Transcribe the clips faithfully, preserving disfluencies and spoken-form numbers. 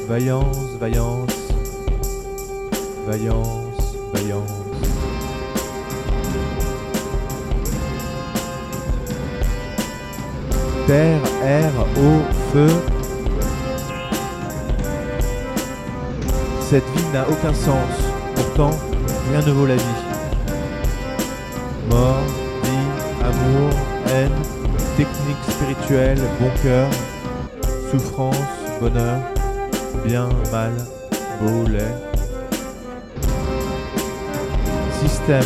Vaillance, vaillance, vaillance, vaillance. Terre, air, eau, feu. Cette vie n'a aucun sens, pourtant rien ne vaut la vie. Mort, vie, amour, haine, technique spirituelle, bon cœur, souffrance, bonheur, bien, mal, beau, laid. Système.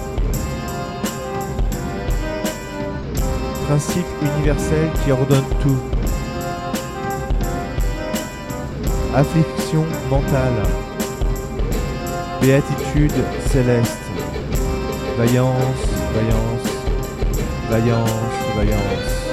Principe universel qui ordonne tout. Affliction mentale. Béatitude céleste. Vaillance, vaillance, vaillance, vaillance.